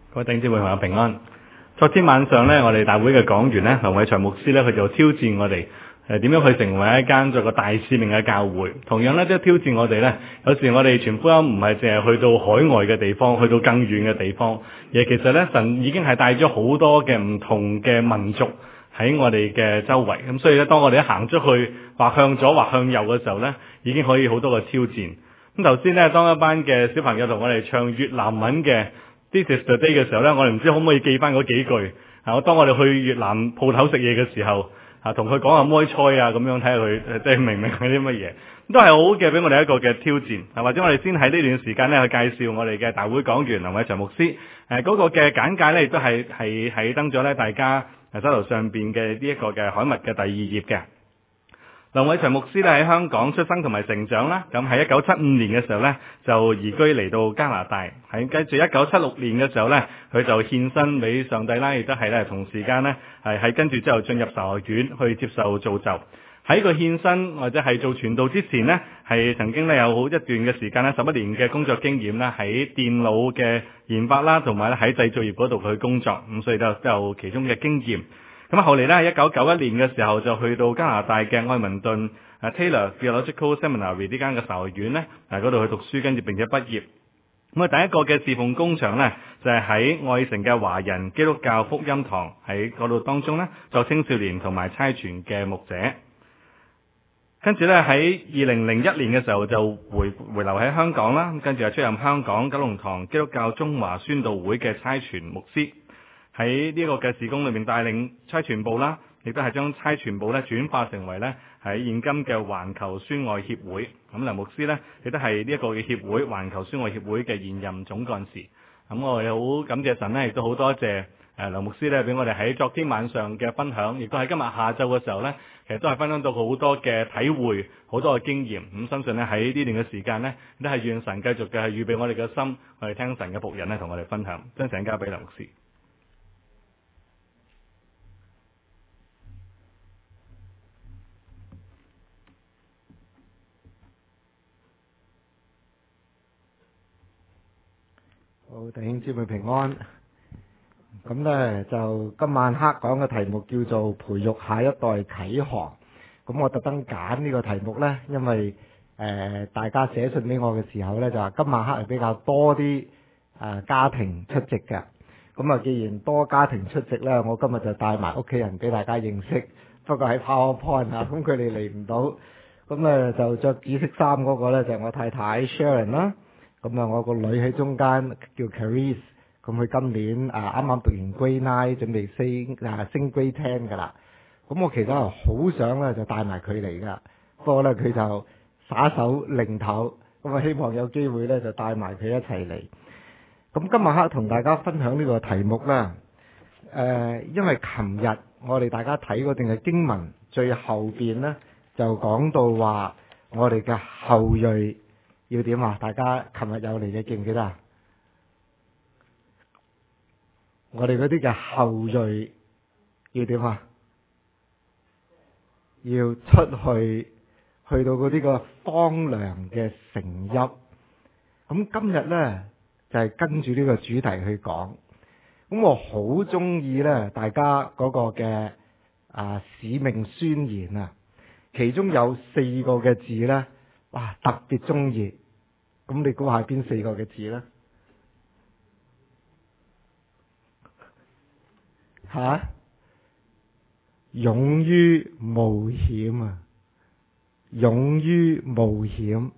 各位弟兄姊妹朋友平安。昨天晚上呢，我哋大會嘅講員呢，劉偉才牧師呢，佢就挑戰我哋點樣去成為一間做個大使命嘅教會。同樣呢，都挑戰我哋呢，有時我哋傳福音唔係淨係去到海外嘅地方，去到更遠嘅地方，而其實呢，神已經係帶咗好多嘅唔同嘅民族喺我哋嘅周圍。咁所以呢，當我哋一行出去，或向左或向右嘅時候呢，已經可以好多個挑戰。咁頭先呢，當一班嘅小朋友同我哋唱越南文嘅This is the day 嘅時候呢，我哋唔知可唔可以記翻嗰幾句。當我哋去越南鋪頭食嘢嘅時候，同佢講下妹菜啊，咁樣睇下佢即係明唔明係啲乜嘢，都係好嘅，俾我哋一個嘅挑戰。或者我哋先喺呢段時間呢，去介紹我哋嘅大會講員劉偉才牧師。嗰個嘅簡介呢，亦都係登咗呢大家手頭上邊嘅呢一個嘅刊物嘅第2頁嘅。劉偉才牧師咧喺香港出生同埋成長啦，咁喺1975年嘅時候咧就移居嚟到加拿大，喺跟住1976年嘅時候咧佢就獻身俾上帝啦，亦都係咧同時間咧係跟住之後進入神學院去接受造就。喺佢獻身或者係做傳道之前呢，係曾經咧有好一段嘅時間咧11年嘅工作經驗啦，喺電腦嘅研發啦，同埋咧喺製造業嗰度去工作，咁所以都有其中嘅經驗。咁後嚟咧1991年嘅時候就去到加拿大嘅愛民頓Taylor Theological Seminary 呢間嘅神學院咧，嗰度去讀書，跟住並且畢業。咁第一個嘅侍奉工場咧就係喺愛城嘅華人基督教福音堂，喺嗰度當中咧做青少年同埋差傳嘅牧者。跟住咧喺2001年嘅時候就回流喺香港啦，跟住又出任香港九龍塘基督教中華宣道會嘅差傳牧師。喺呢個嘅事工裏面帶領差傳部啦，亦都係將差傳部咧轉化成為咧喺現今嘅環球宣愛協會。咁劉牧師咧亦都係呢一個嘅協會環球宣愛協會嘅現任總幹事。咁我哋好感謝神咧，亦都好多謝劉牧師咧俾我哋喺昨天晚上嘅分享，亦都喺今日下晝嘅時候咧，其實都係分享到好多嘅體會，好多嘅經驗。咁相信咧喺呢段嘅時間咧，都係願神繼續嘅係預備我哋嘅心，我哋聽神嘅僕人咧同我哋分享。將請交俾劉牧師。 好，弟兄姊妹平安。咁呢就今晚黑講嘅題目叫做培育下一代啟航。咁我特登揀呢個題目呢，因為大家寫信俾我嘅時候呢，就話今晚黑係比較多啲家庭出席嘅。咁啊，既然多家庭出席呢，我今日就帶埋屋企人俾大家認識。不過喺 PowerPoint 啊，咁佢哋嚟唔到。咁呢就着紫色衫嗰個呢，就係我太太 Sharon 啦。咁啊，我個女喺中間叫 Caris， 咁佢今年啱啱讀完 Grade 9，準備升 Grade 10噶啦。咁我其實係好想咧就帶埋佢嚟噶，不過咧佢就耍手擰頭，咁啊希望有機會咧就帶埋佢一齊嚟。咁今日黑同大家分享呢個題目啦。因為琴日我哋大家睇嗰段嘅經文最後邊咧就講到話我哋嘅後裔要點啊？大家琴日有嚟嘅記唔記得啊？我哋嗰啲嘅後裔要點啊？要出去到嗰啲個荒涼嘅城邑。咁今日呢，就係跟住呢個主題去講。咁我好中意呢大家嗰個嘅使命宣言啊，其中有4個嘅字呢，哇特別中意。咁你估下邊4個嘅字呢？勇於冒險啊！勇於冒險，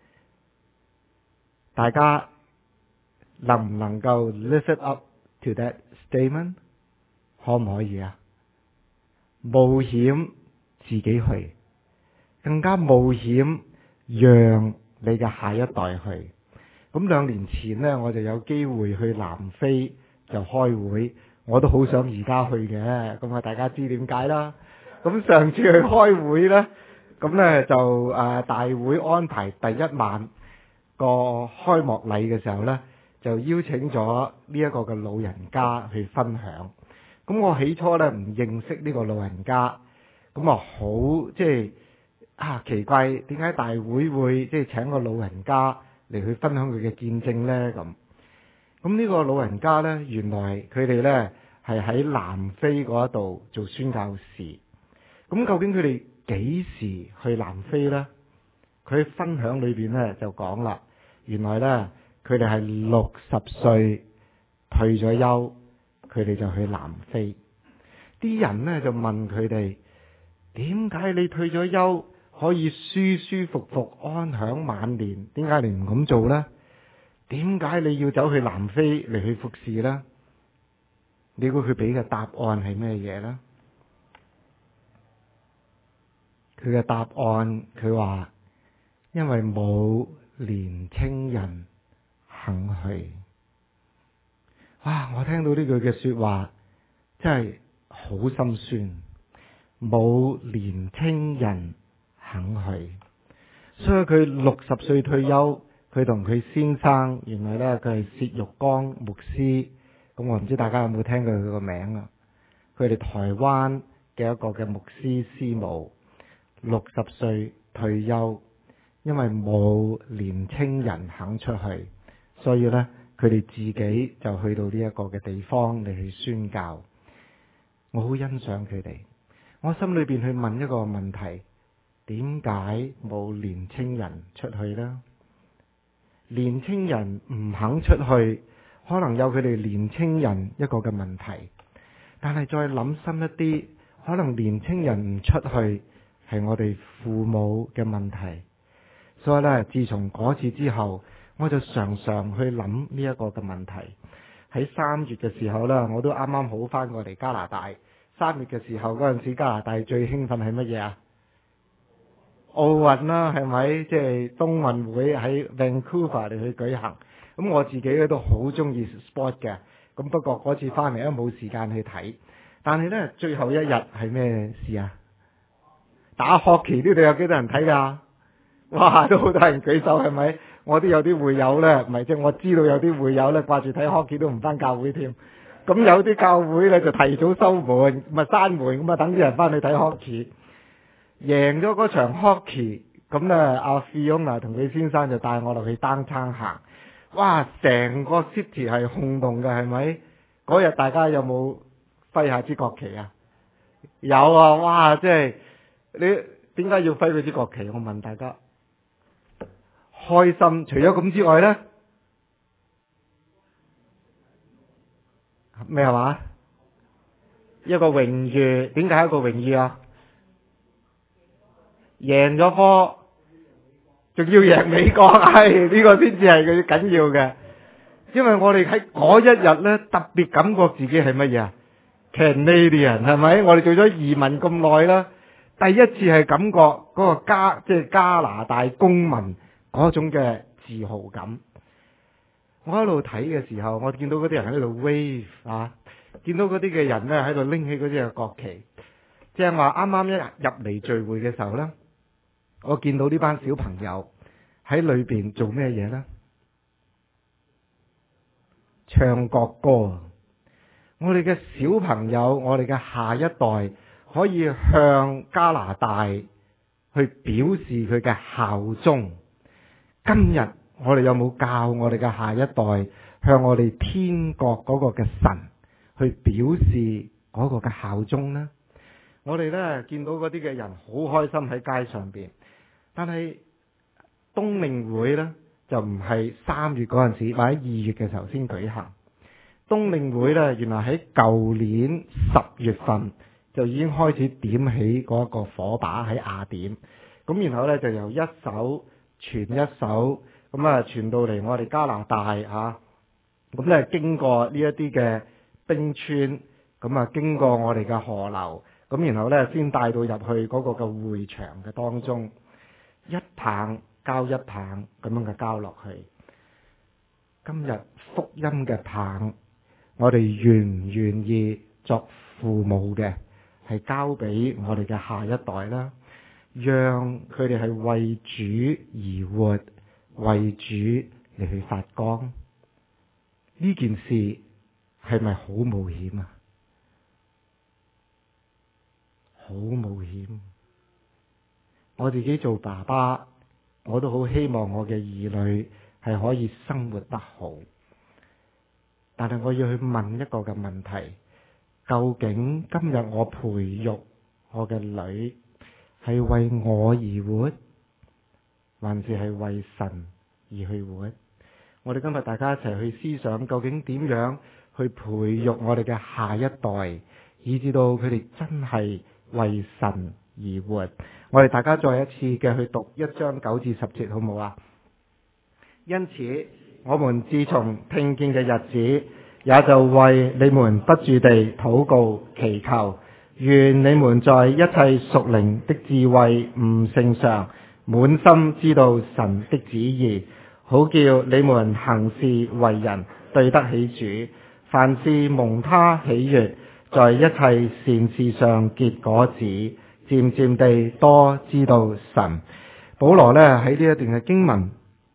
大家能唔能夠 lift it up to that statement？ 可唔可以啊？冒險自己去，更加冒險讓你嘅下一代去。咁2年前呢，我就有機會去南非就開會。我都好想而家去嘅，咁啊大家知點解啦。咁上次去開會呢，咁呢就大會安排第一晚個開幕禮嘅時候呢，就邀請咗呢一個嘅老人家去分享。咁我起初呢唔認識呢個老人家，咁啊好即係奇怪，點解大會會即係請個老人家嚟去分享佢嘅見證呢？咁咁呢個老人家呢，原來佢哋呢係喺南非嗰度做宣教士。咁究竟佢哋幾時去南非呢？佢分享裏邊呢就講啦，原來呢，佢哋係60歲退咗休，佢哋就去南非。啲人呢就問佢哋：點解你退咗休可以舒舒服服安享晚年？點解你唔咁做呢？點解你要走去南非嚟去服侍呢？你估佢俾嘅答案係咩嘢呢？佢嘅答案，佢話因為冇年青人肯去。哇！我聽到呢句嘅說話真係好心酸。冇年青人肯去，所以佢60歲退休。佢同佢先生，原來呢，佢係薛玉剛牧師。咁我唔知大家有冇聽過佢個名啊？佢哋台灣嘅一個嘅牧師師母，60歲退休，因為冇年青人肯出去，所以呢，佢哋自己就去到呢一個嘅地方嚟去宣教。我好欣賞佢哋，我心裏邊去問一個問題：點解冇年青人出去呢？年青人唔肯出去，可能有佢哋年青人一個嘅問題。但係再諗深一啲，可能年青人唔出去係我哋父母嘅問題。所以咧，自從嗰次之後，我就常常去諗呢一個嘅問題。喺3月嘅時候咧，我都啱啱好翻過嚟加拿大。3月嘅時候嗰陣時，加拿大最興奮係乜嘢啊？奧運啦，係咪？即係冬運會喺 Vancouver 嚟去舉行。咁我自己咧都好中意 sport 嘅。咁不過嗰次翻嚟都冇時間去睇。但係咧，最後一日係咩事啊？打 hockey，呢度有幾多人睇㗎？哇，都好多人舉手，係咪？我都有啲會友咧，唔係即係我知道有啲會友咧掛住睇 hockey 都唔翻教會添。咁有啲教會咧就提早收門，咪閂門，咁啊等啲人翻去睇 hockey。贏咗嗰場 hockey， 咁咧阿 Fiona 同佢先生就帶我落去單撐行，哇！成個 city 係轟動嘅，係咪？嗰日大家有冇揮下支國旗啊？有啊！哇！即係你點解要揮嗰支國旗？我問大家，開心。除咗咁之外咧，咩話？一個榮譽。點解係一個榮譽啊？贏咗波，仲要贏美國，係呢個先至係佢緊要嘅。因為我哋喺嗰一日咧，特別感覺自己係乜嘢啊？Canadian 係咪？我哋做咗移民咁耐啦，第一次係感覺嗰個即係加拿大公民嗰種嘅自豪感。我喺度睇嘅時候，我見到嗰啲人喺度 wave 啊，見到嗰啲嘅人咧喺度拎起嗰啲嘅國旗。即係話啱啱一入嚟聚會嘅時候咧，我見到呢班小朋友喺裏邊做咩嘢呢？唱國歌。我哋嘅小朋友，我哋嘅下一代可以向加拿大去表示佢嘅效忠。今日我哋有冇教我哋嘅下一代向我哋天國嗰個嘅神去表示嗰個嘅效忠呢？我哋咧見到嗰啲嘅人好開心喺街上邊，但係冬令會咧就唔係3月嗰陣時，或者2月嘅時候先舉行。冬令會咧原來喺舊年10月份就已經開始點起嗰個火把喺雅典，咁然後咧就由一手傳一手，咁啊傳到嚟我哋加拿大嚇，咁咧經過呢一啲嘅冰川，咁啊經過我哋嘅河流。咁然後咧，先帶到入去嗰個嘅會場嘅當中，一棒交一棒咁樣嘅交落去。今日福音嘅棒，我哋願唔願意作父母嘅，係交俾我哋嘅下一代啦，讓佢哋係為主而活，為主嚟去發光。呢件事係咪好冒險啊？好冒險！我自己做爸爸，我都好希望我嘅兒女係可以生活得好。 但係我要去問一個嘅問題：究竟今日我培育我嘅女係為我而活，還是係為神而去活？我哋今日大家一齊去思想，究竟點樣去培育我哋嘅下一代，以至到佢哋真係為神而活。我哋大家再一次嘅去讀1章9至10節，好唔好啊？因此，我們自從聽見嘅日子，也就為你們不住地禱告祈求，願你們在一切屬靈的智慧悟性上，滿心知道神的旨意，好叫你們行事為人對得起主，凡事蒙他喜悅，在一切善事上結果子，漸漸地多知道神。保羅呢喺呢一段嘅經文，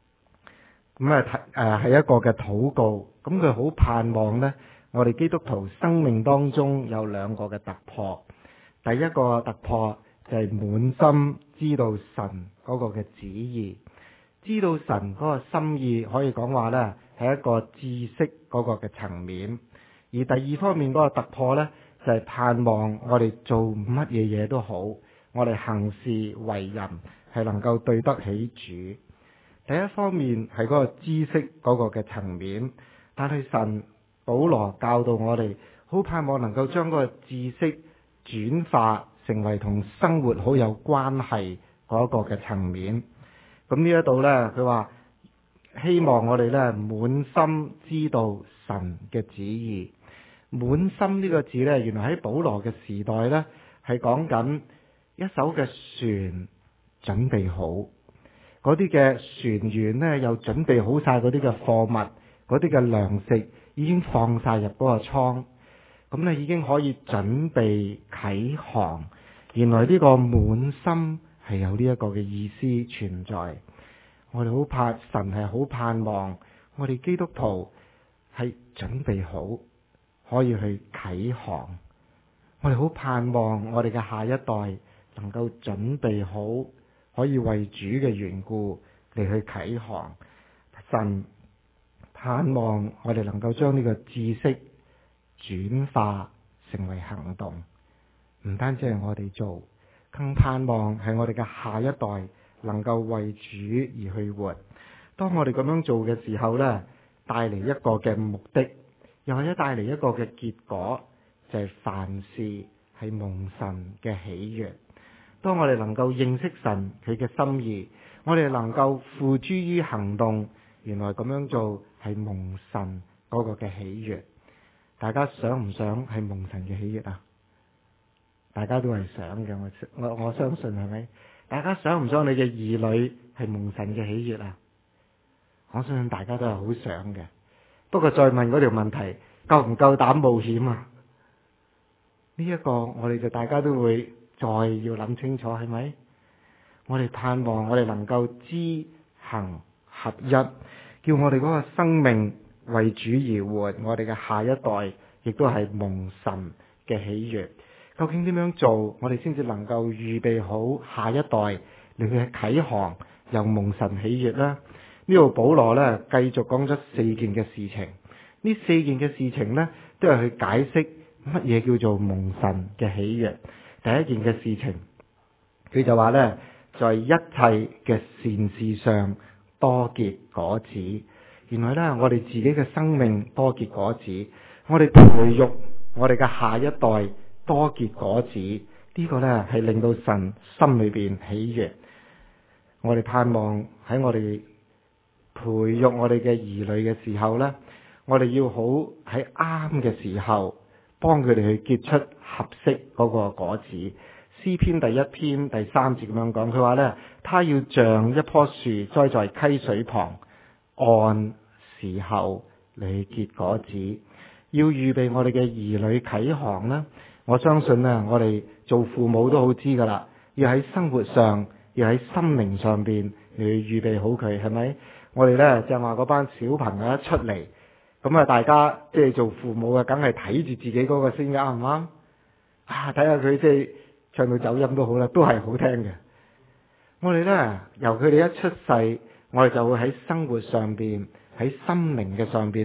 係一個嘅禱告，咁佢好盼望呢，我哋基督徒生命當中有2個嘅突破。第一個突破就係滿心知道神嗰個嘅旨意，知道神嗰個心意，可以講話呢係一個知識嗰個嘅層面。而第二方面嗰個突破呢，就係盼望我哋做乜嘢嘢都好，我哋行事為人係能夠對得起主。第一方面係嗰個知識嗰個嘅層面，但係神保羅教導我哋，好盼望能夠將嗰個知識轉化成為同生活好有關係嗰個嘅層面。咁呢一度呢，佢話希望我哋呢滿心知道神嘅旨意。滿心呢個字呢，原來喺保羅嘅時代呢，係講緊一艘嘅船準備好。嗰啲嘅船員呢，又準備好晒嗰啲嘅貨物，嗰啲嘅糧食已經放晒入嗰個倉，咁呢已經可以準備啟航。原來呢個滿心係有呢一個嘅意思存在。我哋好盼神係好盼望我哋基督徒係準備好，可以去啟航。我哋好盼望我哋嘅下一代能夠準備好，可以為主嘅緣故嚟去啟航。神盼望我哋能夠將呢個知識轉化成為行動，唔單止係我哋做，更盼望係我哋嘅下一代能夠為主而去活。當我哋咁樣做嘅時候呢，帶嚟一個嘅目的，又或者帶嚟一個嘅結果，就係凡事係蒙神嘅喜悅。當我哋能夠認識神佢嘅心意，我哋能夠付諸於行動，原來咁樣做係蒙神嗰個嘅喜悅。大家想唔想係蒙神嘅喜悅啊？大家都係想嘅，我相信係咪？大家想唔想你嘅兒女係蒙神嘅喜悅啊？我相信大家都係好想嘅。不過再問嗰條問題，夠唔夠膽冒險啊？呢一個我哋就大家都會再要諗清楚，係咪？我哋盼望我哋能夠知行合一，叫我哋嗰個生命為主而活，我哋嘅下一代亦都係蒙神嘅喜悅。究竟點樣做，我哋先至能夠預備好下一代嚟去啟航，又蒙神喜悅呢？呢度保羅呢繼續講咗4件嘅事情。呢4件嘅事情呢，都係去解釋乜嘢叫做蒙神嘅喜悅。第一件嘅事情，佢就話呢，在一切嘅善事上多結果子。原來呢，我哋自己嘅生命多結果子，我哋培育我哋嘅下一代多結果子，呢個呢係令到神心裏邊喜悅。我哋盼望喺我哋培育我哋嘅兒女嘅時候呢，我哋要好喺啱嘅時候幫佢哋去結出合適嗰個果子。詩篇第1篇第3節咁樣講，佢話呢，他要像一棵樹栽在溪水旁，按時候嚟結果子。要預備我哋嘅兒女啟航呢，我相信呢，我哋做父母都好知噶啦，要喺生活上，要喺心靈上邊嚟預備好佢，係咪？我哋呢，就話嗰班小朋友一出嚟，咁啊大家即係做父母嘅，梗係睇住自己嗰個先啱唔啱？啊，睇下佢即係唱到走音都好啦，都係好聽嘅。我哋呢，由佢哋一出世，我哋就會喺生活上邊，喺心靈嘅上邊呢，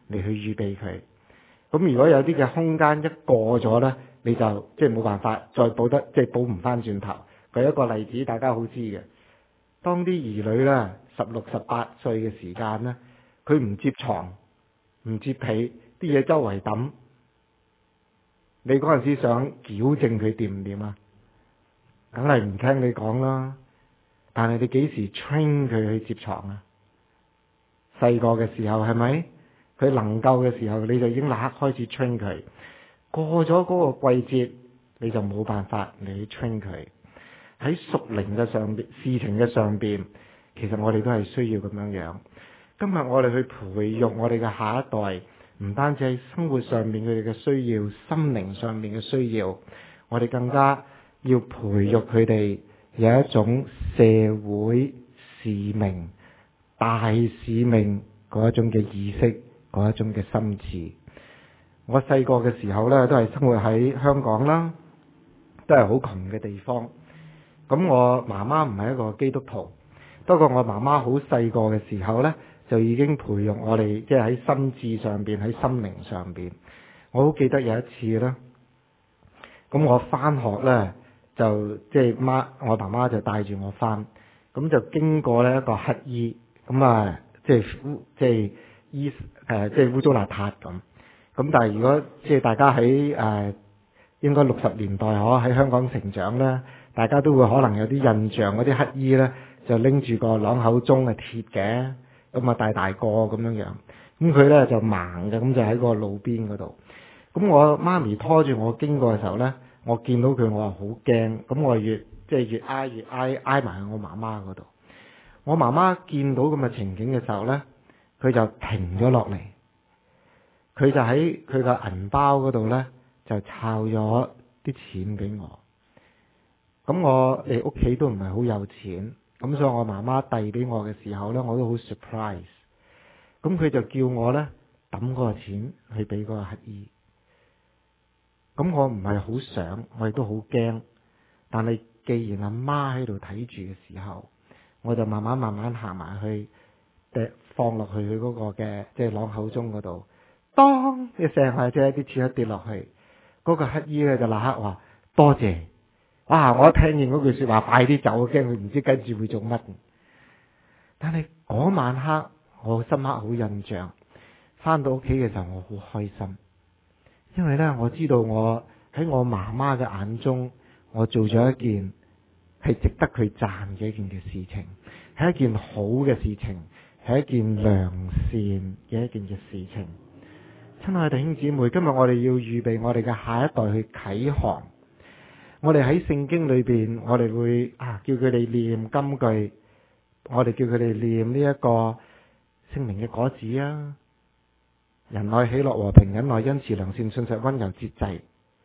嚟去預備佢。咁如果有啲嘅空間一過咗呢，你就即係冇辦法再補得，即係補唔翻轉頭。舉一個例子，大家好知嘅，當啲兒女呢16、18歲嘅時間呢，佢唔接床、唔接被，啲嘢周圍抌，你嗰陣時想矯正佢掂唔掂啊？梗係唔聽你講啦。但係你幾時 train 佢去接床啊？細個嘅時候係咪？佢能夠嘅時候，你就已經立刻開始 train 佢。過咗嗰個季節，你就冇辦法嚟去 train 佢。喺屬靈嘅上邊、事情嘅上邊，其實我哋都係需要咁樣樣。今日我哋去培育我哋嘅下一代，唔單止係生活上面佢哋嘅需要，心靈上面嘅需要，我哋更加要培育佢哋有一種社會使命、大使命嗰一種嘅意識，嗰一種嘅心智。我細個嘅時候呢，都係生活喺香港啦，都係好窮嘅地方。咁我媽媽唔係一個基督徒，不過我媽媽好細個嘅時候呢，就已經培育我哋，即係喺心智上邊，喺心靈上邊。我好記得有一次啦，咁我翻學呢，就即係我媽媽就帶住我翻，咁就經過呢一個乞衣，咁啊即係污糟邋遢咁。咁但係如果即係大家喺應該60年代喺香港成長咧，大家都會可能有啲印象，嗰啲乞衣咧就拎住個啷口鐘係鐵嘅，咁啊大個咁樣樣。咁佢咧就盲嘅，咁就喺個路邊嗰度。咁我媽咪拖住我經過嘅時候咧，我見到佢我話好驚，咁我越挨埋去我媽媽嗰度。我媽媽見到咁嘅情景嘅時候咧，佢就停咗落嚟。佢就喺佢個銀包嗰度呢，就抄咗啲錢俾我。咁我哋屋企都唔係好有錢，咁所以我媽媽遞俾我嘅時候呢，我都好 surprise。咁佢就叫我呢，抌嗰個錢去俾嗰個乞衣。咁我唔係好想，我亦都好驚。但係既然阿媽喺度睇住嘅時候，我就慢慢行埋去，放落去佢嗰個嘅即係啷口鐘嗰度。當一聲或者啲錢一跌落去，嗰個乞衣咧就立刻話多謝。哇！我一聽見嗰句說話，快啲走，驚佢唔知跟住會做乜。但係嗰晚黑我深刻好印象，翻到屋企嘅時候我好開心，因為咧我知道我喺我媽媽嘅眼中，我做咗一件係值得佢讚嘅一件嘅事情，係一件好嘅事情，係一件良善嘅一件嘅事情。親愛弟兄姊妹，今日我哋要預備我哋嘅下一代去啟航。我哋喺聖經裏邊，我哋會叫佢哋念金句，我哋叫佢哋念呢一個聖靈嘅果子啊，仁愛、喜樂、和平、忍耐、恩慈、良善、信實、溫柔、節制。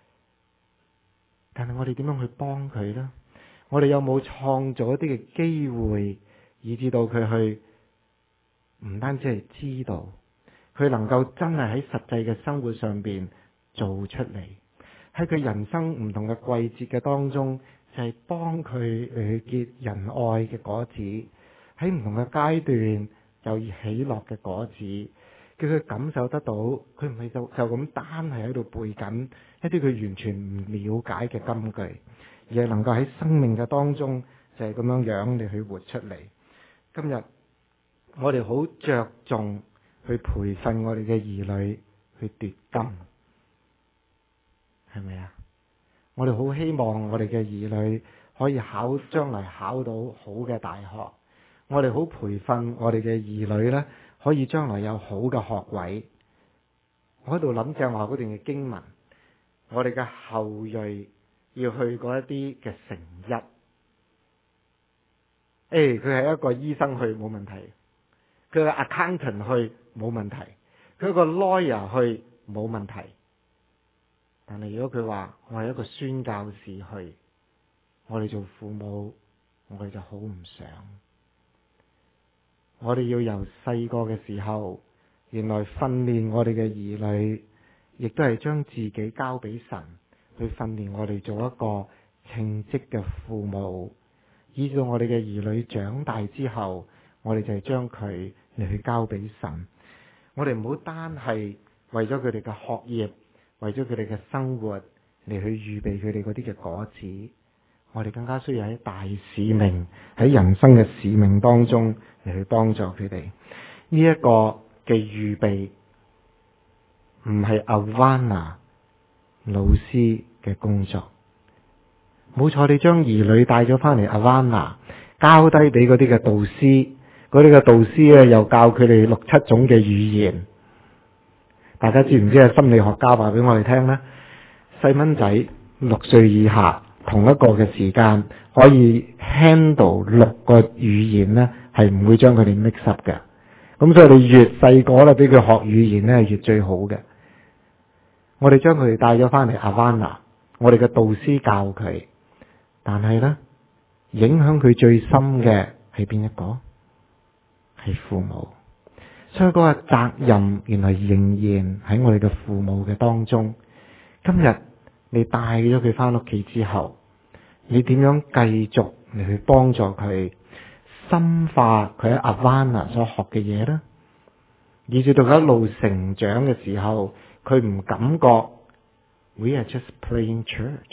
但係我哋點樣去幫佢呢？我哋有冇創造一啲嘅機會，以至到佢去唔單止係知道，佢能夠真係喺實際嘅生活上邊做出嚟，喺佢人生唔同嘅季節嘅當中，就係幫佢嚟去結仁愛嘅果子，喺唔同嘅階段有喜樂嘅果子，叫佢感受得到，佢唔係就咁單係喺度背緊一啲佢完全唔了解嘅金句，而係能夠喺生命嘅當中就係咁樣樣嚟去活出嚟。今日我哋好着重去培訓我哋嘅兒女去奪金，係咪啊？我哋好希望我哋嘅兒女可以將來考到好嘅大學，我哋好培訓我哋嘅兒女呢，可以將來有好嘅學位。我喺度諗正話嗰段嘅經文，我哋嘅後裔要去嗰一啲嘅城一，佢係一個醫生去冇問題，佢係 accountant 去冇問題，佢個 lawyer 去冇問題。但係如果佢話我係一個宣教士去，我哋做父母，我哋就好唔想。我哋要由細個嘅時候，原來訓練我哋嘅兒女，亦都係將自己交俾神，去訓練我哋做一個稱職嘅父母。以至我哋嘅兒女長大之後，我哋就係將佢嚟去交俾神。 我哋唔好單係為咗佢哋嘅學業，為咗佢哋嘅生活嚟去預備佢哋嗰啲嘅果子。我哋更加需要喺大使命，喺人生嘅使命當中嚟去幫助佢哋。呢一個嘅預備唔係阿灣娜老師嘅工作。冇錯，你將兒女帶咗翻嚟阿灣娜，交低俾嗰啲嘅導師，嗰啲嘅導師咧又教佢哋6、7種嘅語言。大家知唔知係心理學家話俾我哋聽呢？細蚊仔6歲以下同一個嘅時間可以 handle 6個語言呢，係唔會將佢哋 mix up 嘅。咁所以你越細個咧，俾佢學語言呢，係越最好嘅。我哋將佢哋帶咗翻嚟阿灣娜，我哋嘅導師教佢，但係呢，影響佢最深嘅係邊一個？係父母。所以嗰個責任原來仍然喺我哋嘅父母嘅當中。今日你帶咗佢翻屋企之後，你點樣繼續嚟去幫助佢深化佢喺阿灣娜所學嘅嘢呢？以至到佢一路成長嘅時候，佢唔感覺 We are just playing church，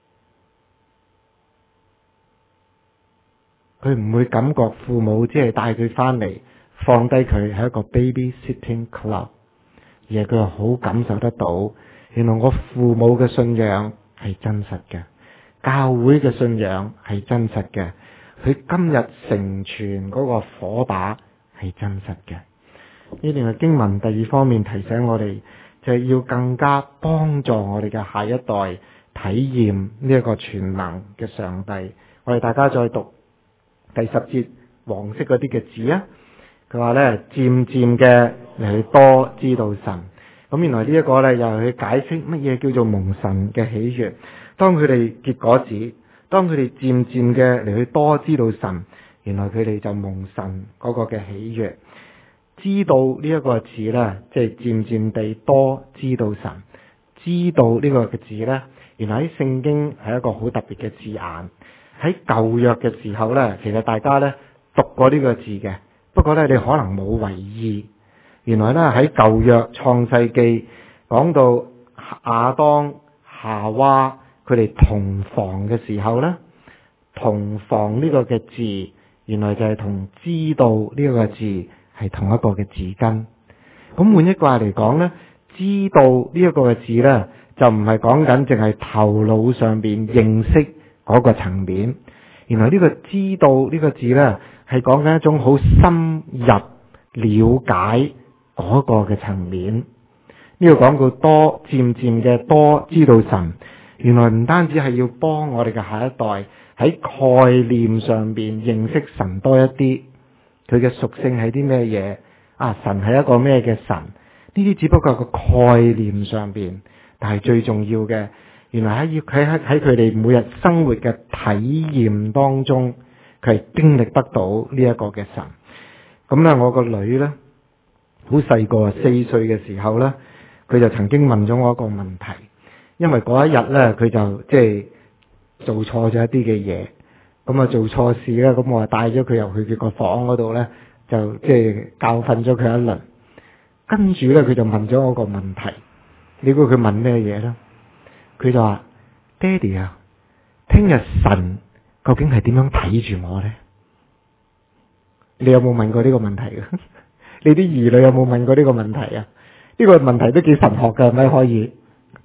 佢唔會感覺父母只係帶佢翻嚟放低佢喺一個 babysitting club， 而係佢好感受得到，原來我父母嘅信仰係真實嘅，教會嘅信仰係真實嘅，佢今日成全嗰個火把係真實嘅。呢段係經文第二方面提醒我哋，就係要更加幫助我哋嘅下一代體驗呢一個全能嘅上帝。我哋大家再讀第10節黃色嗰啲嘅字啊，佢話咧漸漸嘅嚟去多知道神。咁原來呢一個咧又係去解釋乜嘢叫做蒙神嘅喜悅。當佢哋結果子，當佢哋漸漸嘅嚟去多知道神，原來佢哋就蒙神嗰個嘅喜悅。知道呢一個字呢，即係漸漸地多知道神。知道呢個嘅字呢，原來喺聖經係一個好特別嘅字眼。喺舊約嘅時候呢，其實大家呢讀過呢個字嘅，不過呢，你可能冇為意。原來呢，喺舊約創世記講到亞當夏娃佢哋同房嘅時候呢，同房呢個嘅字原來就係同知道呢個字係同一個嘅字根。咁換一句話嚟講呢，知道呢一個嘅字呢，就唔係講緊淨係頭腦上邊認識嗰個層面。原來呢個知道呢個字呢，係講緊一種好深入了解嗰個嘅層面。呢個講到多漸漸嘅多知道神，原來唔單止係要幫我哋嘅下一代喺概念上邊認識神多一啲，佢嘅屬性係啲咩嘢啊？神係一個咩嘅神？呢啲只不過係個概念上邊，但係最重要嘅，原來喺佢哋每日生活嘅體驗當中，佢係經歷得到呢一個嘅神。咁咧，我個女咧好細個，4歲嘅時候咧，佢就曾經問咗我一個問題，因為嗰一日咧，佢就即係做錯咗一啲嘅嘢，咁啊做錯事咧，咁我啊帶咗佢入去佢個房嗰度咧，就即係教訓咗佢一輪。跟住咧，佢就問咗我個問題，你估佢問咩嘢咧？佢就話：爹哋啊，聽日神究竟係點樣睇住我咧？你有冇問過呢個問題嘅？你啲兒女有冇問過呢個問題啊？呢個問題都幾神學㗎，係咪可以？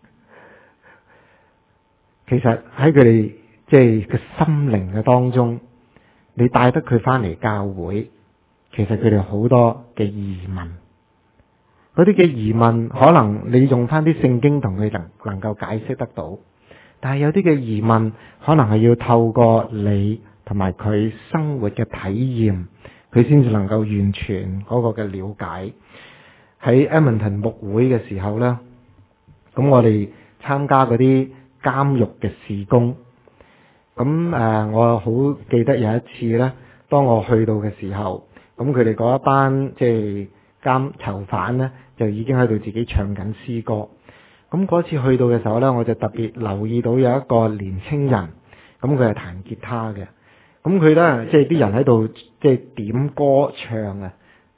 其實喺佢哋即係個心靈嘅當中，你帶得佢翻嚟教會，其實佢哋好多嘅疑問。嗰啲嘅疑問，可能你用翻啲聖經同佢能夠解釋得到，但係有啲嘅疑問，可能係要透過你同埋佢生活嘅體驗，佢先至能夠完全嗰個嘅了解。喺 Edmonton 牧會嘅時候呢，咁我哋參加嗰啲監獄嘅事工，咁我好記得有一次呢，當我去到嘅時候，咁佢哋嗰一班即係囚犯呢，就已經喺度自己唱緊詩歌。咁嗰次去到嘅時候呢，我就特別留意到有一個年青人，咁佢係彈吉他嘅。咁佢呢，即係啲人喺度即係點歌唱啊。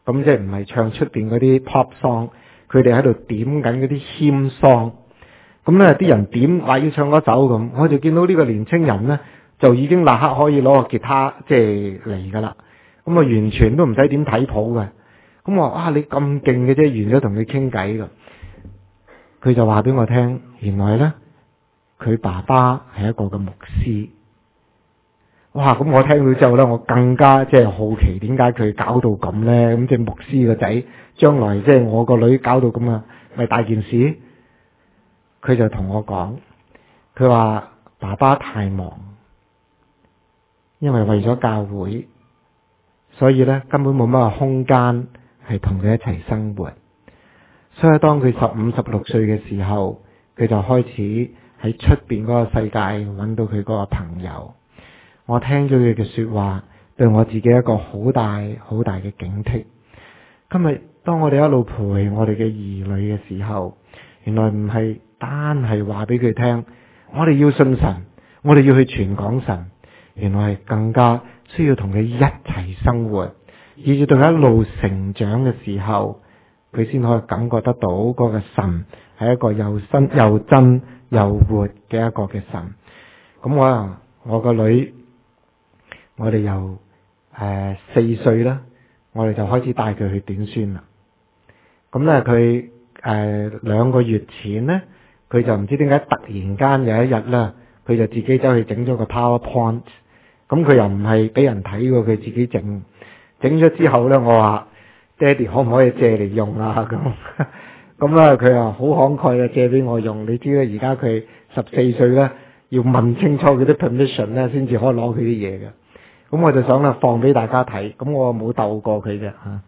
咁即係唔係唱出邊嗰啲 pop song， 佢哋喺度點緊嗰啲謙桑。咁咧啲人點話要唱嗰首咁，我就見到呢個年青人咧就已經立刻可以攞個吉他即係嚟噶啦。咁啊完全都唔使點睇譜嘅。咁我話你咁勁嘅啫，完咗同佢傾偈噶。佢就話俾我聽，原來咧佢爸爸係一個嘅牧師。哇！咁我聽到之後咧，我更加即係好奇，點解佢搞到咁咧？咁即係牧師個仔，將來即係我個女搞到咁啊，咪大件事。佢就同我講，佢話爸爸太忙，因為為咗教會，所以咧根本冇乜空間係同佢一齊生活。所以當佢15、16歲嘅時候，佢就開始喺出邊嗰個世界揾到佢嗰個朋友。我聽咗佢嘅說話，對我自己一個好大好大嘅警惕。今日當我哋一路陪我哋嘅兒女嘅時候，原來唔係單係話俾佢聽，我哋要信神，我哋要去傳講神。原來係更加需要同佢一齊生活，以至到佢一路成長嘅時候，佢先可以感覺得到嗰個神係一個又新又真又活嘅一個嘅神。咁我個女，我哋由4歲啦，我哋就開始帶佢去短宣啦。咁咧佢2個月前咧，佢就唔知點解突然間有一日咧，佢就自己走去整咗個 PowerPoint。咁佢又唔係俾人睇過，佢自己整咗之後咧，我話爹哋可唔可以借嚟用啊？咁咧佢又好慷慨嘅借俾我用。你知咧，而家佢14歲咧，要問清楚佢啲 permission 咧，先至可以攞佢啲嘢嘅。咁我就想咧放俾大家睇，咁我冇鬥過佢嘅嚇。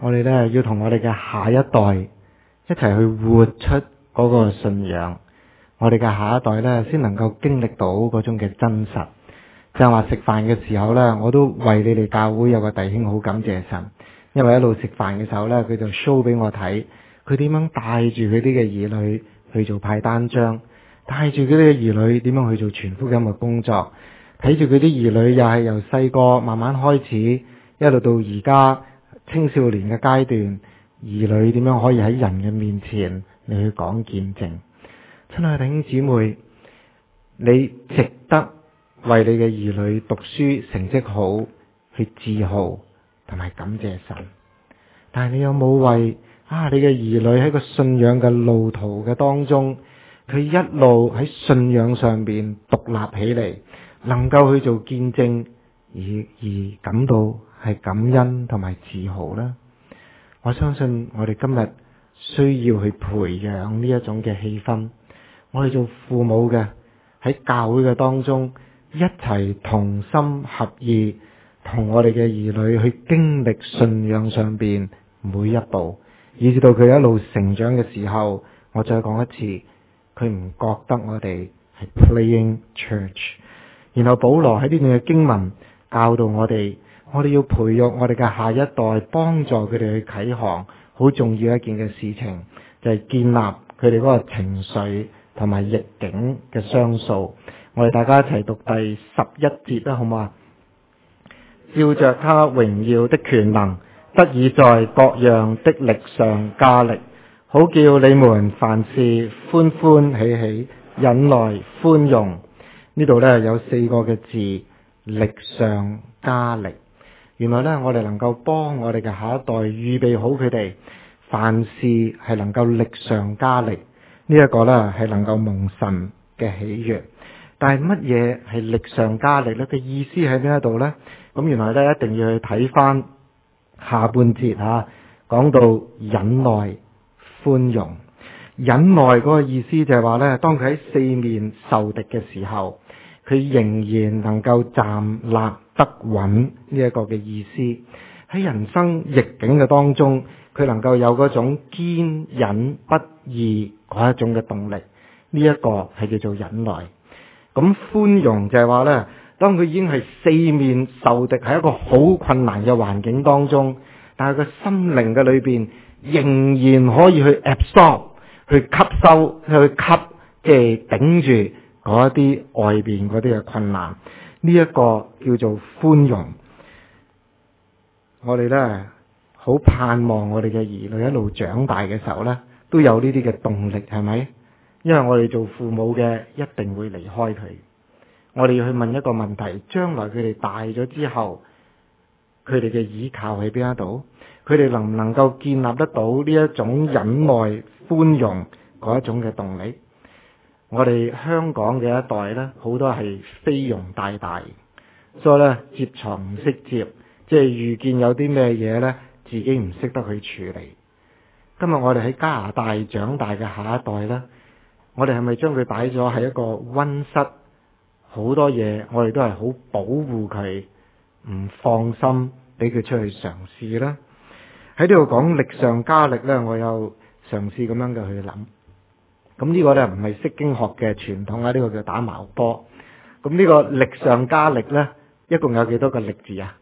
我哋呢要同我哋嘅下一代一齊去活出嗰個信仰，我哋嘅下一代呢先能夠經歷到嗰種嘅真實。就係話食飯嘅時候呢，我都為你哋教會有個弟兄好感謝神，因為一路食飯嘅時候呢，佢就 show 俾我睇，佢點樣帶住佢啲嘅兒女去做派單張，帶住佢啲嘅兒女點樣去做傳福音嘅工作，睇住佢啲兒女又係由細個慢慢開始，一路到而家青少年嘅階段，兒女點樣可以喺人嘅面前你去講見證。親愛嘅弟兄姊妹，你值得為你嘅兒女讀書成績好去自豪同埋感謝神，但係你有冇為你嘅兒女喺個信仰嘅路途嘅當中，佢一路喺信仰上邊獨立起嚟，能夠去做見證而感到係感恩同埋自豪呢？我相信我哋今日需要去培養呢一種嘅氣氛。我哋做父母嘅喺教會嘅當中，一齊同心合意，同我哋嘅兒女去經歷信仰上邊每一步，以至到佢一路成長嘅時候，我再講一次，佢唔覺得我哋係 playing church。然後保羅喺呢段嘅經文教導我哋要培育我哋嘅下一代，幫助佢哋去啟航。好重要一件嘅事情就係建立佢哋嗰個情緒同埋逆境嘅相數。我哋大家一齊讀第11節啦，好唔好啊？照着他榮耀的權能，得以在各樣的力上加力，好叫你們凡事歡歡喜喜，忍耐寬容。呢度呢有4個嘅字，力上加力。原來呢，我哋能夠幫我哋嘅下一代預備好佢哋，凡事係能夠力上加力。呢一個呢係能夠蒙神嘅喜悅。但係乜嘢係力上加力呢？嘅意思喺邊一度呢？咁原來呢，一定要去睇翻下半節講到忍耐寬容。忍耐嗰個意思就係話呢，當佢喺四面受敵嘅時候，佢仍然能夠站立得穩，呢一個嘅意思。喺人生逆境嘅當中，佢能夠有嗰種堅忍不移嗰一種嘅動力，呢一個係叫做忍耐。咁寬容就係話呢，當佢已經係四面受敵，喺一個好困難嘅環境當中，但係個心靈嘅裏邊仍然可以去 absorb， 去吸收，去吸，即係頂住嗰一啲外邊嗰啲嘅困難。呢一個叫做寬容。我哋呢，好盼望我哋嘅兒女一路長大嘅時候呢，都有呢啲嘅動力，係咪？因為我哋做父母嘅一定會離開佢，我哋要去問一個問題：將來佢哋大咗之後，佢哋嘅依靠喺邊一度？佢哋能唔能夠建立得到呢一種忍耐寬容嗰一種嘅動力？我哋香港嘅一代呢，好多係菲傭大大，所以呢，接床唔識接，即係遇見有啲咩嘢呢，自己唔識得去處理。今日我哋喺加拿大長大嘅下一代呢，我哋係咪將佢擺咗喺一個溫室？好多嘢我哋都係好保護佢，唔放心俾佢出去嘗試啦。喺呢度講力上加力呢，我有嘗試咁樣嘅去諗。咁呢個呢唔係釋經學嘅傳統啊，呢個叫打矛波。咁呢個力上加力呢，一共有幾多個力字啊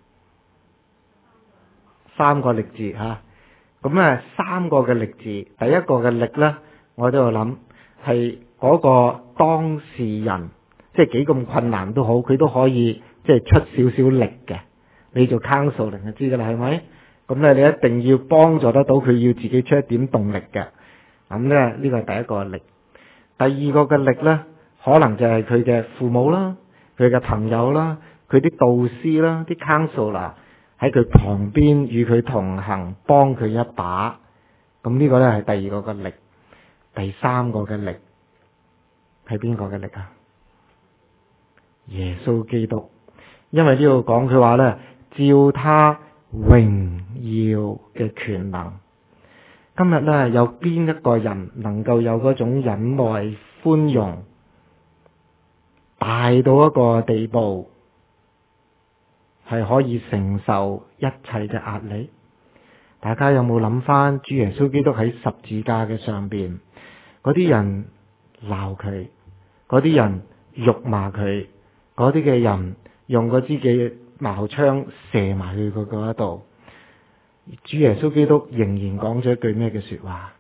？3個力字吓。咁呢3個嘅力字，第一個嘅力呢，我都有諗係嗰個當事人，即係幾咁困難都好，佢都可以即係出少少力嘅。你做 counseling 就知噶啦，係咪？咁咧你一定要幫助得到佢，要自己出一點動力嘅。咁咧呢個係第一個力。第二個嘅力呢，可能就係佢嘅父母啦，佢嘅朋友啦，佢啲導師啦，啲 counselor 喺佢旁邊與佢同行，幫佢一把。咁呢個呢係第二個嘅力。第三個嘅力係邊個嘅力啊？耶穌基督。因為呢度講佢話呢，照他榮耀嘅權能。今日呢，有邊一個人能夠有嗰種忍耐寬容，大到一個地步，係可以承受一切嘅壓力？ 大家有冇諗翻主耶穌基督喺十字架嘅上邊，嗰啲人鬧佢，嗰啲人辱罵佢，嗰啲嘅人用嗰支嘅矛槍射埋去佢嗰一度，主耶穌基督仍然講咗一句咩嘅說話？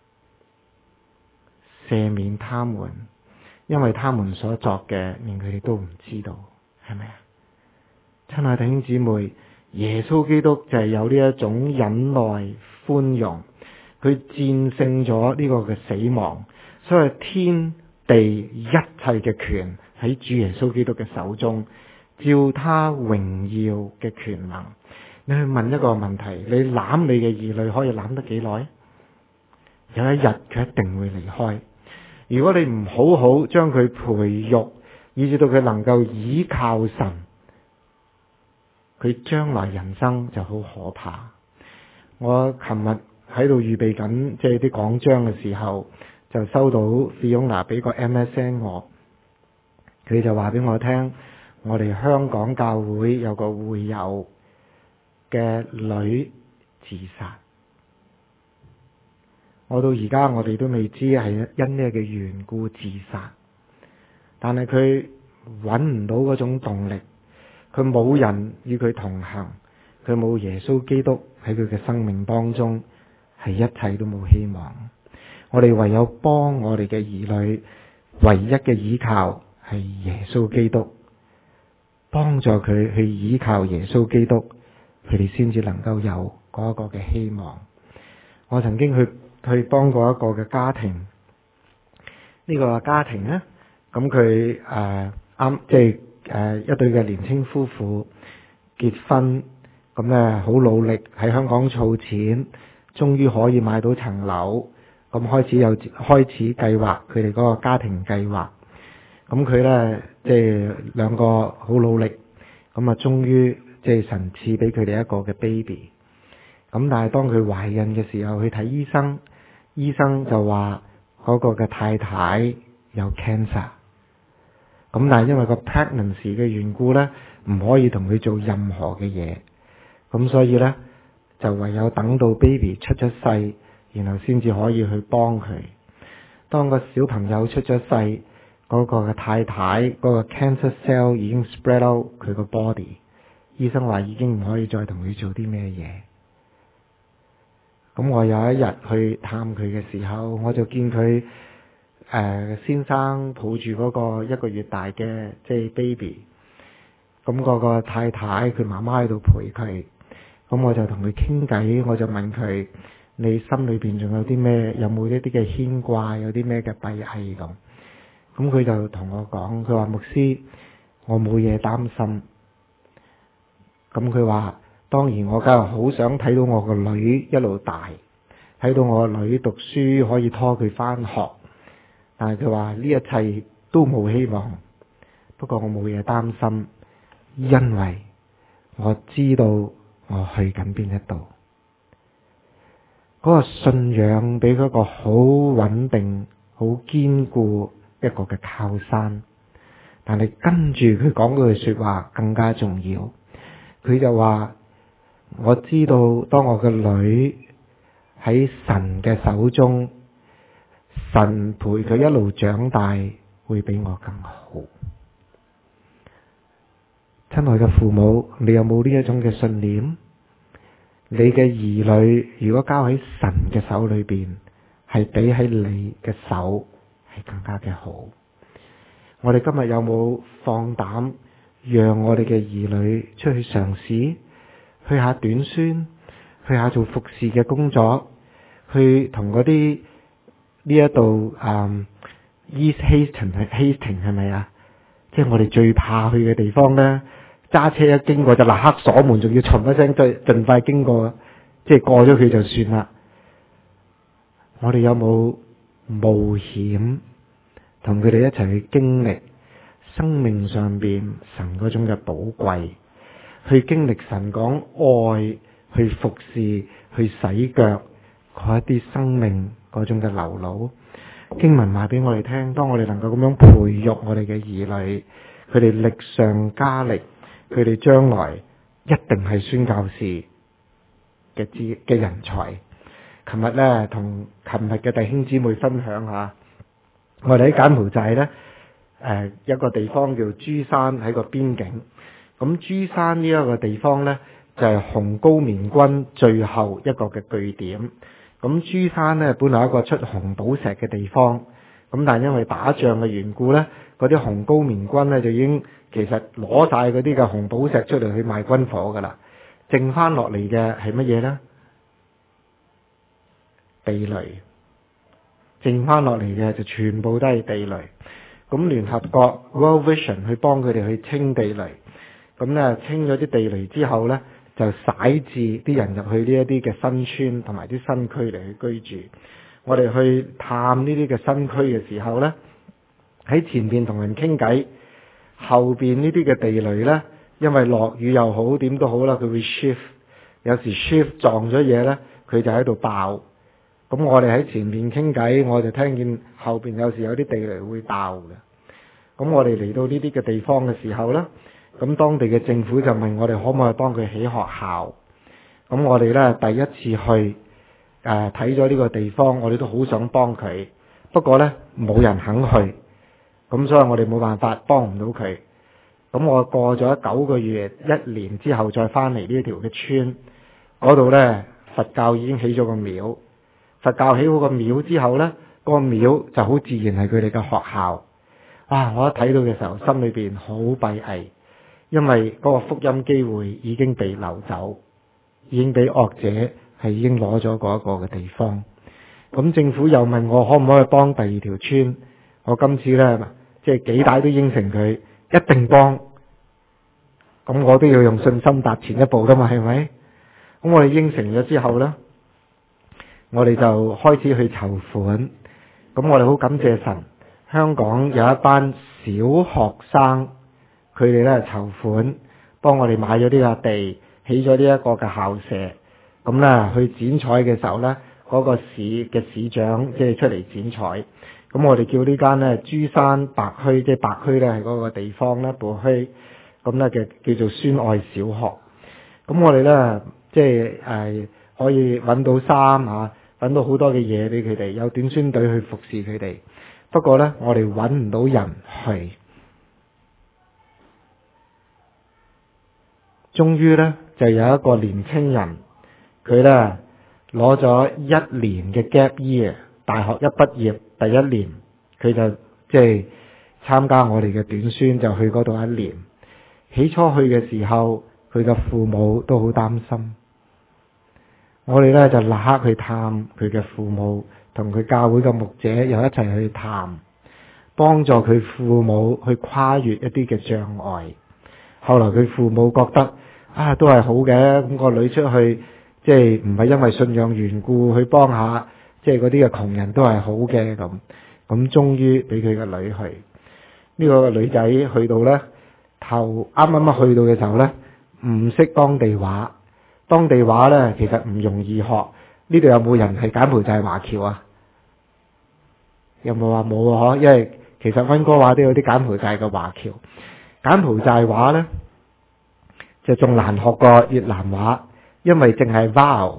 赦免他們，因為他們所作嘅，連佢哋都唔知道，係咪啊？親愛弟兄姊妹，耶穌基督就係有呢一種忍耐寬容，佢戰勝咗呢個嘅死亡，所以天地一切嘅權喺主耶穌基督嘅手中，照他榮耀嘅權能。你去問一個問題，你攬你嘅兒女可以攬得幾耐？有一日佢一定會離開。如果你唔好好將佢培育，以至到佢能夠倚靠神，佢將來人生就好可怕。我琴日喺度預備緊即係啲講章嘅時候，就收到 Fiona 俾個 MSN 我，佢就話俾我聽，我哋香港教會有個會友嘅女自殺。我到而家我哋都未知係因咩嘅緣故自殺，但係佢揾唔到嗰種動力，佢冇人與佢同行，佢冇耶穌基督喺佢嘅生命當中，係一切都冇希望。我哋唯有幫我哋嘅兒女，唯一嘅依靠係耶穌基督，幫助佢去依靠耶穌基督，佢哋先至能夠有嗰個嘅希望。我曾經去幫過一個嘅家庭，呢個家庭呢，咁佢即係一對嘅年輕夫婦結婚，咁咧好努力喺香港儲錢，終於可以買到層樓，咁開始計劃佢哋嗰個家庭計劃。咁佢咧即係兩個好努力，咁啊終於即係神賜俾佢哋一個嘅 baby。咁但係當佢懷孕嘅時候去睇醫生，醫生就話嗰個嘅太太有 cancer。咁但係因為個 pregnancy 嘅緣故咧，唔可以同佢做任何嘅嘢，咁所以咧就唯有等到 baby 出咗世，然後先至可以去幫佢。當個小朋友出咗世，嗰個嘅太太嗰個 cancer cell 已經 spread out 佢個 body， 醫生話已經唔可以再同佢做啲咩嘢。咁我有一日去探佢嘅時候，我就見佢先生抱住嗰個1個月大嘅即係 baby， 咁嗰個太太佢媽媽喺度陪佢，咁我就同佢傾偈，我就問佢，你心裏邊仲有啲咩？有冇一啲嘅牽掛？有啲咩嘅閉翳咁？咁佢就同我講，佢話牧師，我冇嘢擔心。咁佢話，當然我梗係好想睇到我個女一路大，睇到我個女讀書可以拖佢翻學。但係佢話呢一切都冇希望，不過我冇嘢擔心，因為我知道我去緊邊一度。嗰個信仰俾嗰個好穩定、好堅固一個嘅靠山。但係跟住佢講嗰句說話更加重要，佢就話，我知道當我嘅女喺神嘅手中，神陪佢一路長大，會比我更好。親愛嘅父母，你有冇呢一種嘅信念？你嘅兒女如果交喺神嘅手裏邊，係比喺你嘅手係更加嘅好。我哋今日有冇放膽讓我哋嘅兒女出去嘗試，去下短宣，去下做服侍嘅工作，去同嗰啲呢一度East Hastings 係咪啊？即係我哋最怕去嘅地方咧，揸車一經過就立刻鎖門，仲要嘈一聲，再盡快經過，即係過咗佢就算啦。我哋有冇冒險同佢哋一齊去經歷生命上邊神嗰種嘅寶貴，去經歷神講愛，去服侍，去洗腳嗰一啲生命嗰種嘅流露。經文話俾我哋聽，當我哋能夠咁樣培育我哋嘅兒女，佢哋力上加力，佢哋將來一定係宣教士， 嘅人才。琴日咧同琴日嘅弟兄姊妹分享下，我哋喺柬埔寨咧一個地方叫珠山，喺個邊境。咁珠山呢一個地方咧就係紅高棉軍最後一個嘅據點。咁珠山咧本來係一個出紅寶石嘅地方，咁但係因為打仗嘅緣故咧，嗰啲紅高棉軍咧就已經其實攞晒嗰啲嘅紅寶石出嚟去賣軍火噶啦，剩翻落嚟嘅係乜嘢咧？地雷，剩翻落嚟嘅就全部都係地雷。咁聯合國 World Vision 去幫佢哋去清地雷，咁咧清咗啲地雷之後咧，就徙置啲人入去呢一啲嘅新村同埋啲新區嚟去居住。我哋去探呢啲嘅新區嘅時候咧，喺前邊同人傾偈，後邊呢啲嘅地雷咧，因為落雨又好點都好啦，佢會 shift， 有時 shift 撞咗嘢咧，佢就喺度爆。咁我哋喺前面傾偈，我就聽見後邊有時有啲地雷會爆嘅。咁我哋嚟到呢啲嘅地方嘅時候咧，咁當地嘅政府就問我哋可唔可以幫佢起學校。咁我哋咧第一次去睇咗呢個地方，我哋都好想幫佢，不過咧冇人肯去，咁所以我哋冇辦法幫唔到佢。咁我過咗9個月、1年之後再翻嚟呢條嘅村嗰度咧，佛教已經起咗個廟。佛教起好個廟之後咧，個廟就好自然係佢哋嘅學校。啊！我一睇到嘅時候，心裏邊好閉翳，因為嗰個福音機會已經被流走，已經俾惡者係已經攞咗嗰一個嘅地方。咁政府又問我可唔可以幫第二條村，我今次咧即係幾大都應承佢，一定幫。咁我都要用信心踏前一步噶嘛，係咪？咁我哋應承咗之後咧，我哋就開始去籌款。咁我哋好感謝神，香港有一班小學生，佢哋咧籌款幫我哋買咗呢個地，起咗呢一個嘅校舍。咁咧去剪彩嘅時候咧，嗰個市嘅市長即係出嚟剪彩。咁我哋叫呢間咧珠山白墟，即係白墟咧係嗰個地方咧，部墟。咁咧嘅叫做宣愛小學。咁我哋咧即係可以揾到衫啊，揾到好多嘅嘢俾佢哋，有短宣隊去服侍佢哋。不過咧，我哋揾唔到人去。終於咧，就有一個年青人，佢咧攞咗1年嘅 gap year， 大學一畢業第1年，佢就即係參加我哋嘅短宣，就去嗰度1年。起初去嘅時候，佢嘅父母都好擔心。我哋咧就立刻去探佢嘅父母，同佢教會嘅牧者又一齊去探，幫助佢父母去跨越一啲嘅障礙。後來佢父母覺得都係好嘅，咁個女出去即係唔係因為信仰緣故去幫下，即係嗰啲嘅窮人都係好嘅咁。咁終於俾佢嘅女去。呢個女仔去到咧，啱啱去到嘅時候咧，唔識當地話。當地話咧其實唔容易學。呢度有冇人係柬埔寨華僑啊？有冇話冇啊？因為其實溫哥華都有啲柬埔寨嘅華僑。柬埔寨話咧就仲難學過越南話，因為淨係 vowel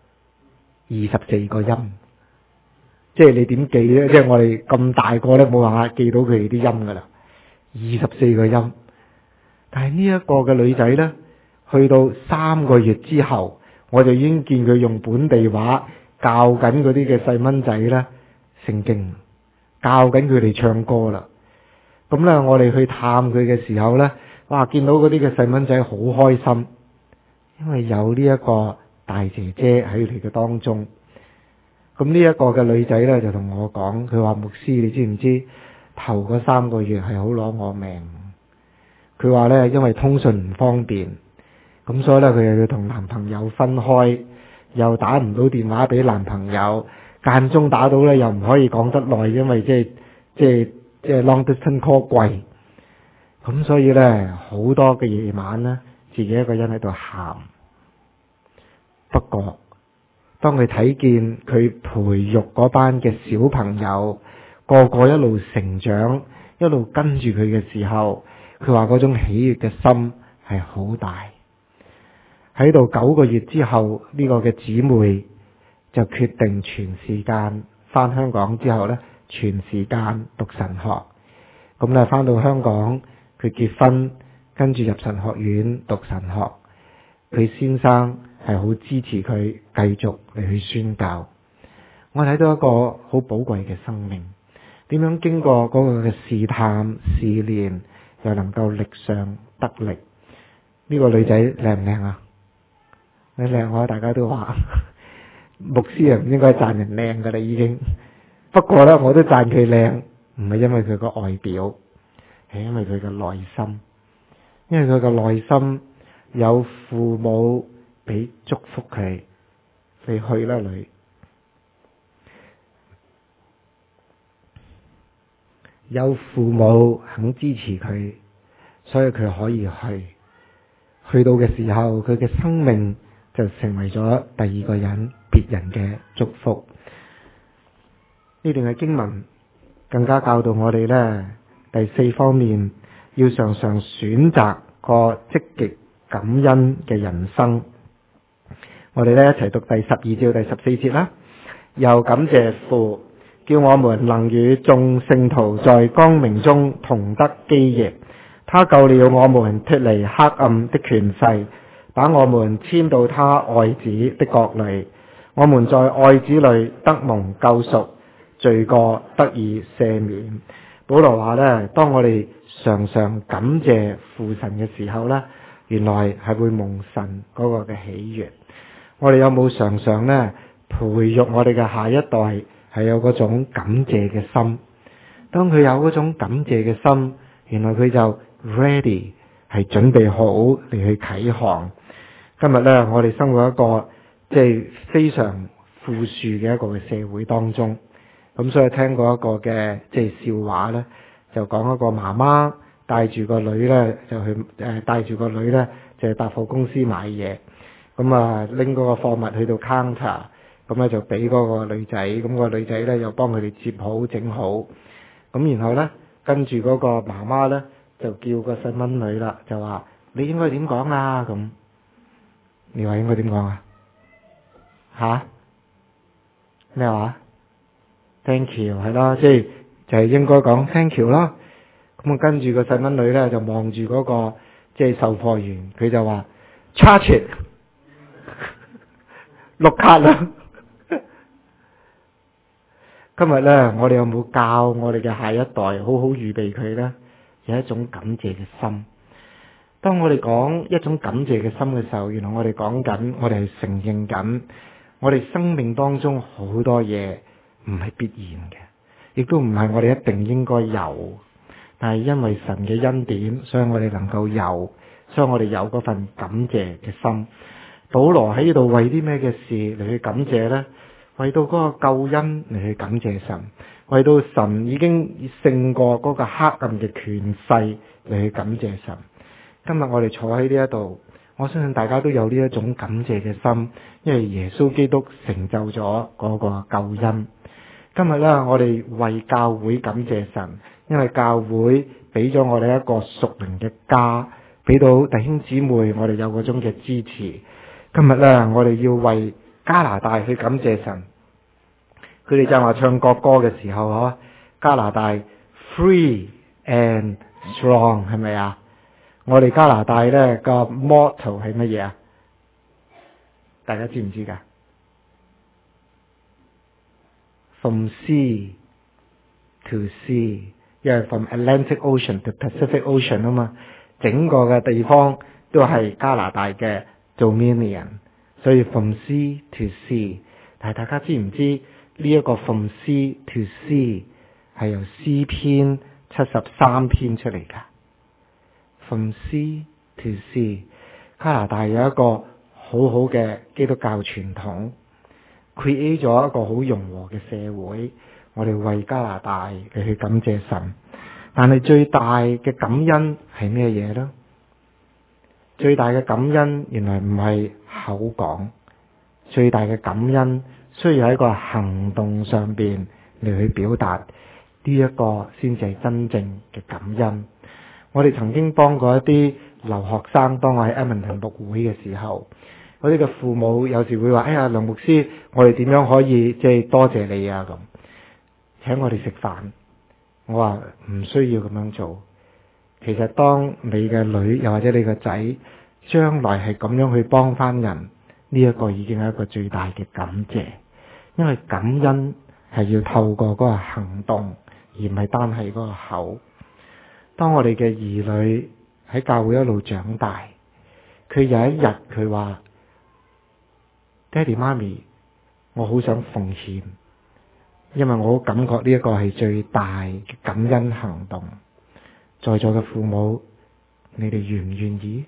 24個音，即係你點記咧？即係我哋咁大個咧，冇辦法記到佢哋啲音噶啦，24個音。但係呢一個嘅女仔咧，去到3個月之後，我就已經見佢用本地話教緊嗰啲嘅細蚊仔咧聖經，教緊佢哋唱歌啦。咁咧，我哋去探佢嘅時候咧，哇！見到嗰啲嘅細蚊仔好開心，因為有呢一個大姐姐喺佢哋嘅當中。咁呢一個嘅女仔咧就同我講，佢話牧師，你知唔知頭嗰3個月係好攞我命？佢話咧，因為通訊唔方便，咁所以咧佢又要同男朋友分開，又打唔到電話俾男朋友，間中打到咧又唔可以講得耐，因為即係 long distance call 貴。咁所以咧好多嘅夜晚咧，自己一個人喺度喊。不過當佢睇見佢培育嗰班嘅小朋友個個一路成長，一路跟住佢嘅時候，佢話嗰種喜悅嘅心係好大。 喺度9個月之後，呢個嘅姊妹就決定全時間翻香港之後呢，全時間讀神學。咁咧翻到香港，佢結婚，跟住入神學院讀神學。佢先生係好支持佢繼續嚟去宣教。我睇到一個好寶貴嘅生命，點樣經過嗰個嘅試探試煉，又能夠力上得力。呢個女仔靚唔靚啊？你靚我，大家都話牧師啊唔應該讚人靚噶啦已經。不過呢，我都讚佢靚，唔係因為佢個外表，係因為佢嘅內心。因為佢嘅內心有父母俾祝福佢，你去啦女。有父母肯支持佢，所以佢可以去。去到嘅時候，佢嘅生命就成為咗第二個人，別人嘅祝福。呢段嘅經文更加教導我哋呢，第4方面要常常選擇個積極感恩嘅人生。我哋呢一齊讀第12至第14節啦。又感謝父，叫我們能與眾聖徒在光明中同得基業。他救了我們脫離黑暗的權勢，把我們遷到他愛子的國裏。我們在愛子裏得蒙救贖，罪過得以赦免。保羅話呢，當我哋常常感謝父神嘅時候呢，原來係會蒙神嗰個嘅喜悅。我哋有冇常常呢培育我哋嘅下一代係有嗰種感謝嘅心？當佢有嗰種感謝嘅心，原來佢就 ready 係準備好嚟去啟航。今日呢，我哋生活一個即係非常富庶嘅一個嘅社會當中，咁所以聽過一個嘅即係笑話呢，就講一個媽媽帶住個女呢，就去帶住個女呢，就去百貨公司買嘢，咁啊拎嗰個貨物去到 counter， 咁咧就俾嗰個女仔，咁個女仔呢又幫佢哋接好整好，咁然後呢，跟住嗰個媽媽呢，就叫個細蚊女啦，就話你應該點講啊？咁你話應該點講啊？吓？咩話 ？Thank you 係啦，即係就係應該講 Thank you 啦。咁啊跟住個細蚊女咧就望住嗰個即係售貨員，佢就話 Charge it 碌卡啦。今日咧，我哋有冇教我哋嘅下一代好好預備佢咧？有一種感謝嘅心。當我哋講一種感謝嘅心嘅時候，原來我哋講緊，我哋係承認緊，我哋生命當中好多嘢唔係必然嘅，亦都唔係我哋一定應該有，但係因為神嘅恩典，所以我哋能夠有，所以我哋有嗰份感謝嘅心。保羅喺呢度為啲咩嘅事嚟去感謝呢？為到嗰個救恩嚟去感謝神，為到神已經勝過嗰個黑暗嘅權勢嚟去感謝神。今日我哋坐喺呢一度，我相信大家都有呢一種感謝嘅心，因為耶穌基督成就咗嗰個救恩。今日呢，我哋為教會感謝神，因為教會俾咗我哋一個屬靈嘅家，俾到弟兄姊妹我哋有嗰種嘅支持。今日呢，我哋要為加拿大去感謝神。佢哋就話唱國歌嘅時候，加拿大 free and strong 係咪啊？我哋加拿大呢個 motto 係乜嘢啊？大家知唔知㗎？From sea to sea， 因為 from Atlantic Ocean to Pacific Ocean 啊嘛，整個嘅地方都係加拿大嘅 dominion， 所以 from sea to sea。但係大家知唔知呢一個 from sea to sea 係由詩篇73篇出嚟㗎？From sea to sea， 加拿大有一個好好嘅基督教傳統 ，create 咗一個好融和嘅社會。我哋為加拿大嚟去感謝神，但係最大嘅感恩係咩嘢呢？最大嘅感恩原來唔係口講，最大嘅感恩需要喺個行動上邊嚟去表達，呢一個先至係真正嘅感恩。我哋曾經幫過一啲留學生，當我喺 Edmonton 牧會嘅時候，嗰啲嘅父母有時會話：哎呀，梁牧師，我哋點樣可以即係多謝你啊？咁請我哋食飯。我話唔需要咁樣做。其實當你嘅女又或者你個仔將來係咁樣去幫翻人，呢一個已經係一個最大嘅感謝。因為感恩係要透過嗰個行動，而唔係單係嗰個口。當我哋嘅兒女喺教會一路長大，佢有一日佢話：爹哋媽咪，我好想奉獻，因為我感覺呢一個係最大嘅感恩行動。在座嘅父母，你哋願唔願意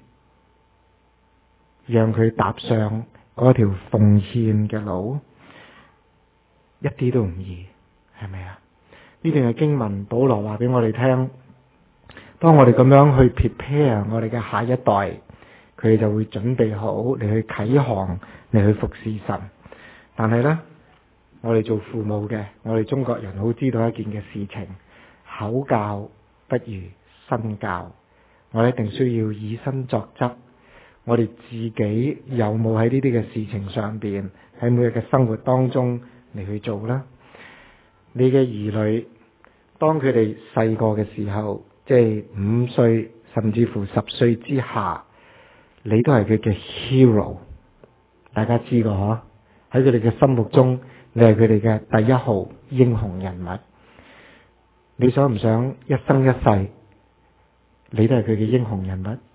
讓佢踏上嗰條奉獻嘅路？一啲都唔易，係咪啊？呢段嘅經文，保羅話俾我哋聽，當我哋咁樣去 prepare 我哋嘅下一代，佢哋就會準備好嚟去啟航，嚟去服侍神。但係呢，我哋做父母嘅，我哋中國人好知道一件嘅事情，口教不如身教。我哋一定需要以身作則。我哋自己有冇喺呢啲嘅事情上邊，喺每日嘅生活當中嚟去做啦？你嘅兒女當佢哋細個嘅時候，即係5歲甚至乎10歲之下，你都係佢嘅 hero。大家知個嗬？喺佢哋嘅心目中，你係佢哋嘅第一號英雄人物。你想唔想一生一世你都係佢嘅英雄人物？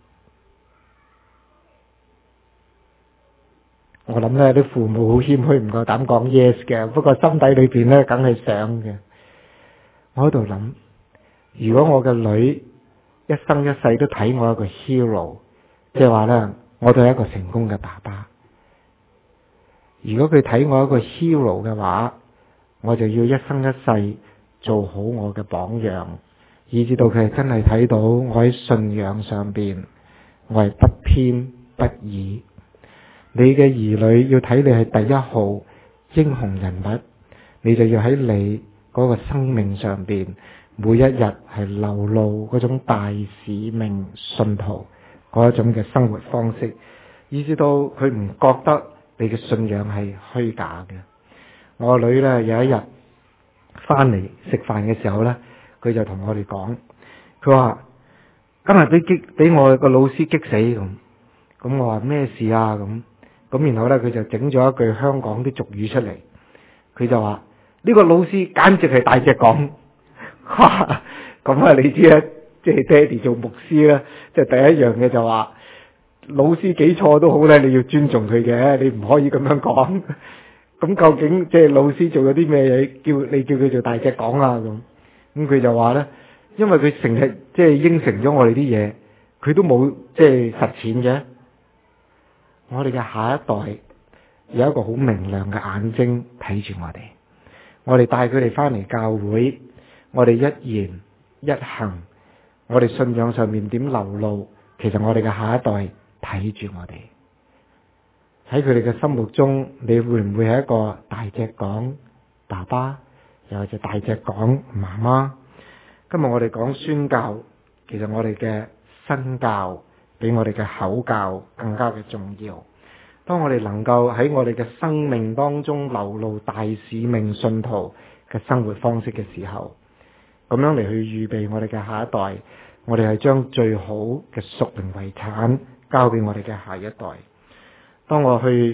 我諗咧，啲父母好謙虛，唔夠膽講 yes 嘅，不過心底裏邊咧，梗係想嘅。我喺度諗，如果我嘅女一生一世都睇我一個 hero， 即係話咧，我都係一個成功嘅爸爸。如果佢睇我一個 hero 嘅話，我就要一生一世做好我嘅榜樣，以至到佢係真係睇到我喺信仰上邊，我係不偏不倚。你嘅兒女要睇你係第一號英雄人物，你就要喺你嗰個生命上邊，每一日係流露嗰種大使命信徒嗰一種嘅生活方式，以至到佢唔覺得你嘅信仰係虛假嘅。我女咧有一日翻嚟食飯嘅時候咧，佢就同我哋講，佢話今日俾我個老師激死咁。咁我話咩事啊？咁然後咧佢就整咗一句香港啲俗語出嚟，佢就話呢個老師簡直係大隻講。咁啊你知啦，即係爹哋做牧師咧，即係第一樣嘅就話老師幾錯都好咧，你要尊重佢嘅，你唔可以咁樣講。咁究竟即係老師做咗啲咩嘢，叫佢做大隻講啊？咁佢就話咧，因為佢成日即係應承咗我哋啲嘢，佢都冇即係實踐嘅。我哋嘅下一代有一個好明亮嘅眼睛睇住我哋帶佢哋翻嚟教會，我哋一言一行，我哋信仰上面點流露，其實我哋嘅下一代睇住我哋。喺佢哋嘅心目中，你會唔會係一個大隻講爸爸，又或者大隻講媽媽？今日我哋講宣教，其實我哋嘅身教比我哋嘅口教更加嘅重要。當我哋能夠喺我哋嘅生命當中流露大使命信徒嘅生活方式嘅時候，咁樣嚟去預備我哋嘅下一代，我哋係將最好嘅屬靈遺產交俾我哋嘅下一代。當我去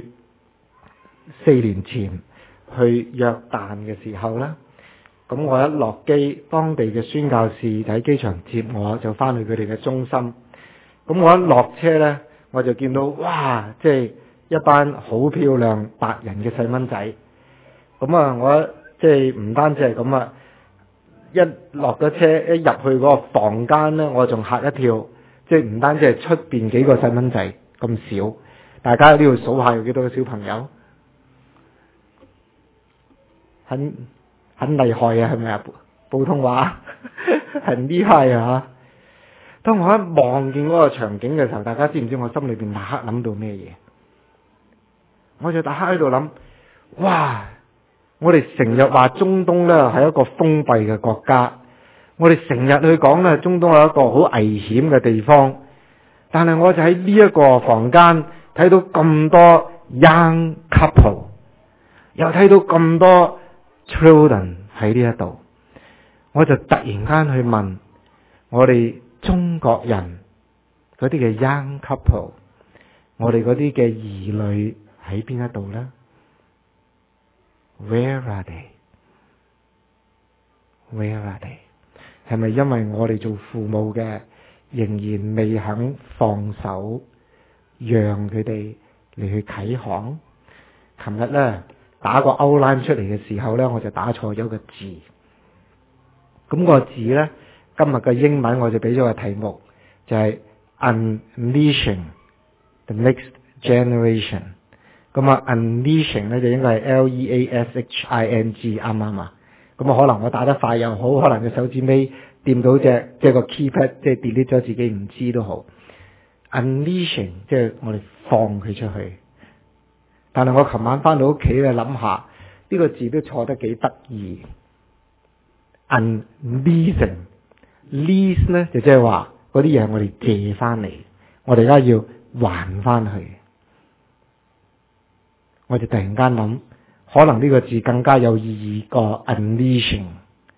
4年前去約旦嘅時候呢，咁我一落機，當地嘅宣教士就喺機場接我，就翻去佢哋嘅中心。咁我一落車呢，我就見到哇，即係一班好漂亮白人嘅細蚊仔。咁啊，我即係唔單止係咁啊，一落咗車一入去嗰個房間呢，我仲嚇一跳。即係唔單止係出邊幾個細蚊仔咁少，大家喺呢度數下有幾多個小朋友？很厲害啊，係咪啊？普通話很厲害啊！當我一望見嗰個場景嘅時候，大家知唔知我心裏邊立刻諗到咩嘢？我就立刻喺度諗，哇！我哋成日話中東呢係一個封閉嘅國家，我哋成日去講呢，中東係一個好危險嘅地方。 但係我就喺呢一個房間睇到咁多 young couple， 又睇到咁多 children 喺呢一度，我就突然間去問我哋中國人嗰啲嘅 young couple， 我哋嗰啲嘅兒女喺邊一度呢？ Where are they？ Where are they？ 係咪因為我哋做父母嘅仍然未肯放手，讓佢哋嚟去啟航？琴日呢，打個 outline 出嚟嘅時候呢，我就打錯咗個字。咁個字呢，今日嘅英文我就俾咗個題目，就係 unleashing the next generation。咁啊 unleashing 咧就應該係 Leashing 啱唔啱啊？咁啊可能我打得快又好，可能個手指尾掂到即係個 keypad， 即係 delete 咗自己唔知都好。unleashing 即係我哋放佢出去。但係我琴晚翻到屋企咧諗下，呢個字都錯得幾得意。unleasing lease 咧就即係話嗰啲嘢我哋借翻嚟，我哋而家要還翻去。我就突然間諗，可能呢個字更加有意義過 unleashing。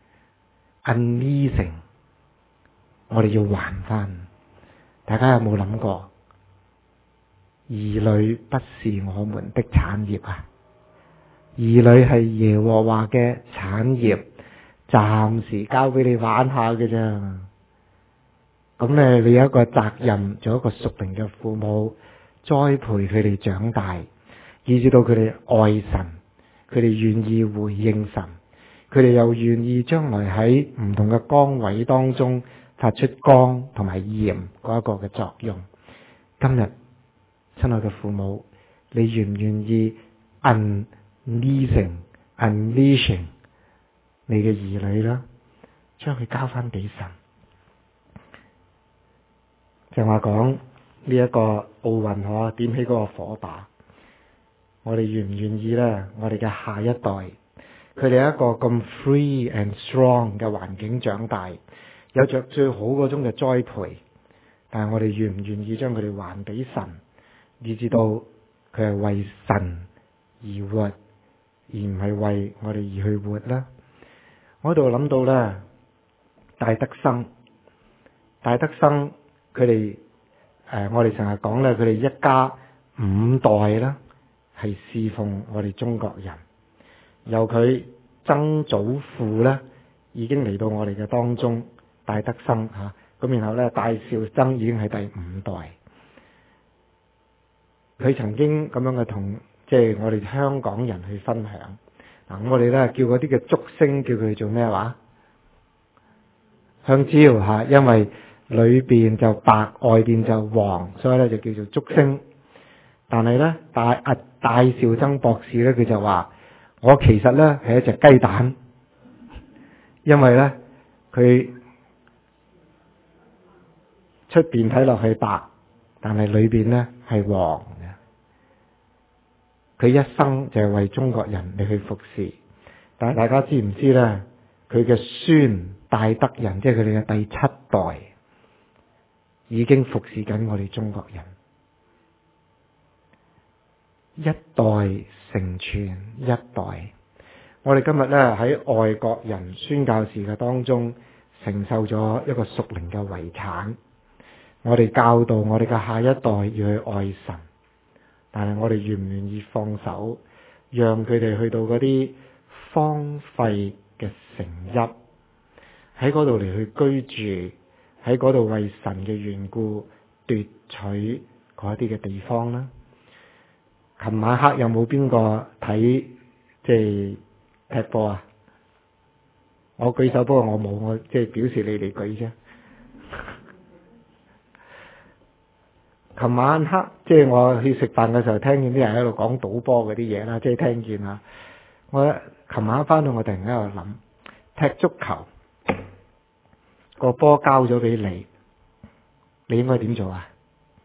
我哋要還翻。大家有冇諗過？兒女不是我們的產業啊！兒女係耶和華嘅產業，暫時交俾你玩下嘅啫。咁咧，你有一個責任，做一個屬靈嘅父母，栽培佢哋長大，以至到佢哋愛神，佢哋願意回應神，佢哋又願意將來喺唔同嘅崗位當中發出光同埋鹽嗰一個嘅作用。今日親愛嘅父母，你願唔願意 unleashing 你嘅兒女啦，將佢交翻俾神？就話講呢一個奧運可點起嗰個火把，我哋願唔願意咧？我哋嘅下一代，佢哋一個咁 free and strong 嘅環境長大，有着最好嗰種嘅栽培，但係我哋願唔願意將佢哋還俾神，以至到佢係為神而活，而唔係為我哋而去活咧？我喺度諗到咧，戴德生佢哋我哋成日講咧，佢哋一家5代啦，係侍奉我哋中國人。由佢曾祖父咧，已經嚟到我哋嘅當中，戴德生嚇。咁然後咧，戴兆曾已經係第5代。佢曾經咁樣嘅同即係我哋香港人去分享。嗱，我哋咧叫嗰啲嘅竹升，叫佢做咩話？香蕉嚇，因為裏邊就白，外邊就黃，所以咧就叫做竹升。但係咧，戴兆曾博士咧，佢就話：我其實咧係一隻雞蛋，因為咧佢出邊睇落去白，但係裏邊咧係黃嘅。佢一生就係為中國人嚟去服侍。但係大家知唔知咧？佢嘅孫戴德仁，即係佢哋嘅第7代，已經服侍緊我哋中國人。一代承傳一代。我哋今日咧喺外國人宣教士嘅當中，承受咗一個屬靈嘅遺產。我哋教導我哋嘅下一代要去愛神，但係我哋願唔願意放手，讓佢哋去到嗰啲荒廢嘅城邑，喺嗰度嚟去居住，喺嗰度為神嘅緣故奪取嗰一啲嘅地方啦。琴晚黑有冇邊個睇即係踢波啊？我舉手，不過我冇，我即係表示你哋舉啫。琴晚黑即係我去食飯嘅時候，聽見啲人喺度講賭波嗰啲嘢啦，即係聽見啊。我琴晚翻到，我突然間喺度諗，踢足球個波交咗俾你，你應該點做啊？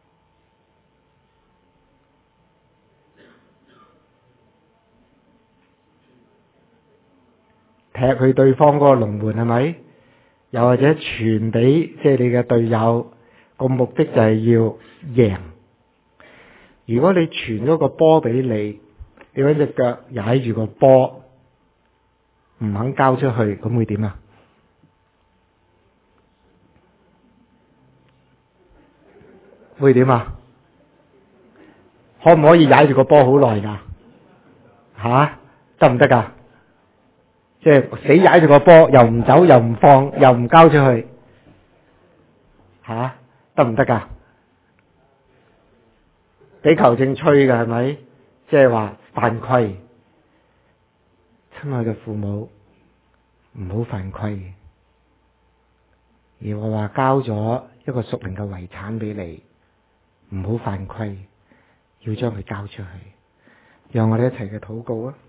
踢去對方嗰個龍門係咪？又或者傳俾即係你嘅隊友， 個目的就係要贏。如果你傳咗個波俾你，你揾隻腳踩住個波，唔肯交出去，咁會點啊？會點啊？可唔可以踩住個波好耐噶？吓，得唔得噶？即係死踩住個波，又唔走，又唔放，又唔交出去，吓，得唔得噶？俾球證吹噶係咪？即係話犯規。親愛嘅父母，唔好犯規。而我話交咗一個屬靈嘅遺產俾你，唔好犯規，要將佢交出去。讓我哋一齊嘅禱告啊！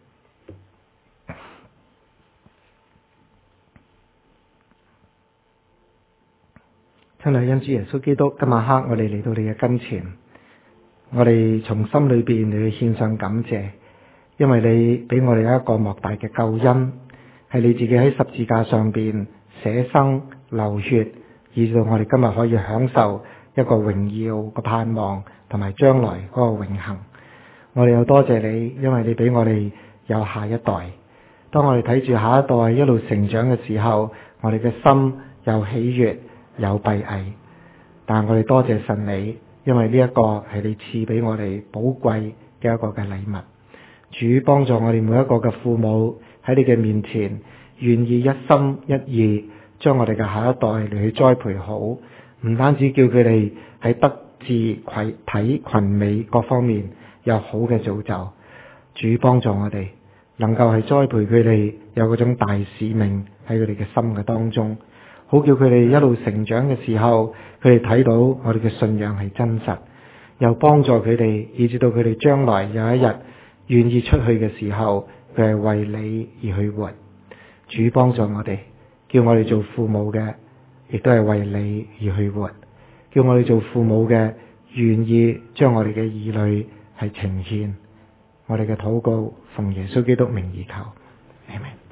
親愛恩主耶穌基督，今晚黑我哋嚟到你嘅跟前，我哋從心裏邊嚟去獻上感謝，因為你俾我哋有一個莫大嘅救恩，係你自己喺十字架上邊捨生流血，以至到我哋今日可以享受一個榮耀嘅盼望，同埋將來嗰個永恆。我哋又多謝你，因為你俾我哋有下一代。當我哋睇住下一代一路成長嘅時候，我哋嘅心有喜悅，有閉翳。但我哋多謝神你，因為呢一個係你賜俾我哋寶貴嘅一個嘅禮物。主幫助我哋每一個嘅父母喺你嘅面前，願意一心一意將我哋嘅下一代嚟去栽培好，唔單止叫佢哋喺德智體群美各方面有好嘅造就。主幫助我哋能夠係栽培佢哋有嗰種大使命喺佢哋嘅心嘅當中，好叫佢哋一路成長嘅時候，佢哋睇到我哋嘅信仰係真實，又幫助佢哋以至到佢哋將來有一日願意出去嘅時候，佢係為你而去活。主幫助我哋，叫我哋做父母嘅亦都係為你而去活，叫我哋做父母嘅願意將我哋嘅兒女係呈獻。我哋嘅禱告奉耶穌基督名而求，阿們。